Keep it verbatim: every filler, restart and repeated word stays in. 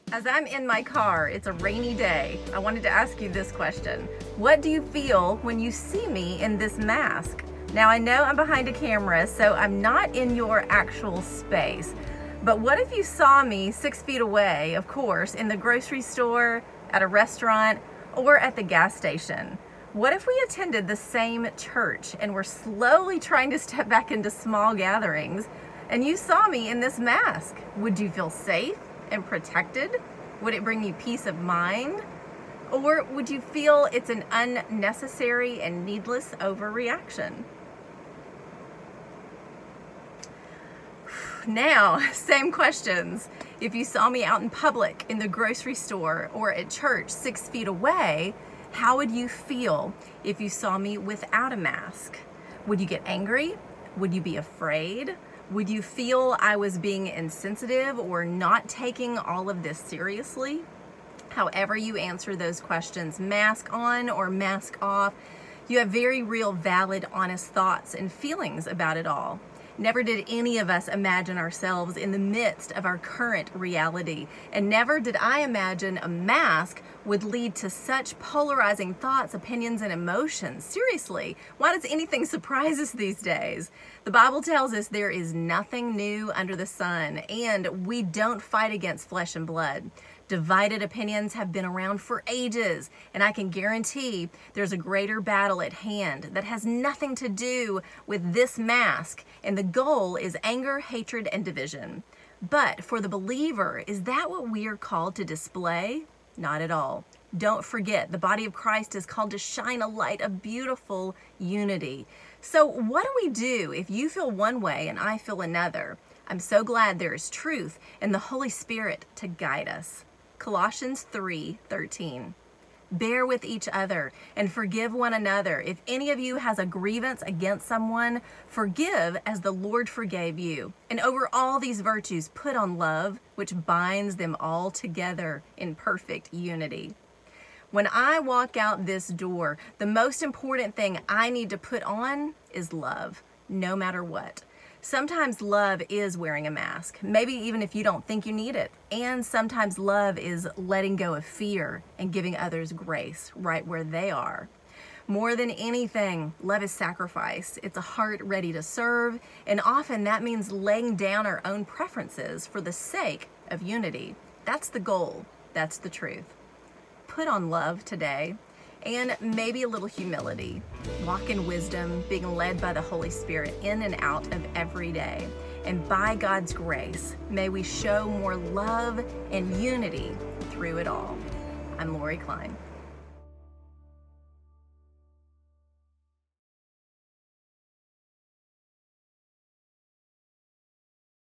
As I'm in my car, it's a rainy day, I wanted to ask you this question. What do you feel when you see me in this mask? Now I know I'm behind a camera, so I'm not in your actual space. But what if you saw me six feet away, of course, in the grocery store, at a restaurant, or at the gas station? What if we attended the same church and were slowly trying to step back into small gatherings, and you saw me in this mask? Would you feel safe and protected? Would it bring you peace of mind? Or would you feel it's an unnecessary and needless overreaction? Now, same questions. If you saw me out in public, in the grocery store, or at church six feet away, how would you feel if you saw me without a mask? Would you get angry? Would you be afraid? Would you feel I was being insensitive or not taking all of this seriously? However you answer those questions, mask on or mask off, you have very real, valid, honest thoughts and feelings about it all. Never did any of us imagine ourselves in the midst of our current reality, and never did I imagine a mask would lead to such polarizing thoughts, opinions, and emotions. Seriously, why does anything surprise us these days? The Bible tells us there is nothing new under the sun, and we don't fight against flesh and blood. Divided opinions have been around for ages, and I can guarantee there's a greater battle at hand that has nothing to do with this mask, and the goal is anger, hatred, and division. But for the believer, is that what we are called to display? Not at all. Don't forget, the body of Christ is called to shine a light of beautiful unity. So what do we do if you feel one way and I feel another? I'm so glad there is truth and the Holy Spirit to guide us. Colossians three thirteen. Bear with each other and forgive one another. If any of you has a grievance against someone, forgive as the Lord forgave you. And over all these virtues, put on love, which binds them all together in perfect unity. When I walk out this door, the most important thing I need to put on is love, no matter what. Sometimes love is wearing a mask, maybe even if you don't think you need it. And sometimes love is letting go of fear and giving others grace right where they are. More than anything, love is sacrifice. It's a heart ready to serve, and often that means laying down our own preferences for the sake of unity. That's the goal. That's the truth. Put on love today, and maybe a little humility. Walk in wisdom, being led by the Holy Spirit in and out of every day. And by God's grace, may we show more love and unity through it all. I'm Lori Klein.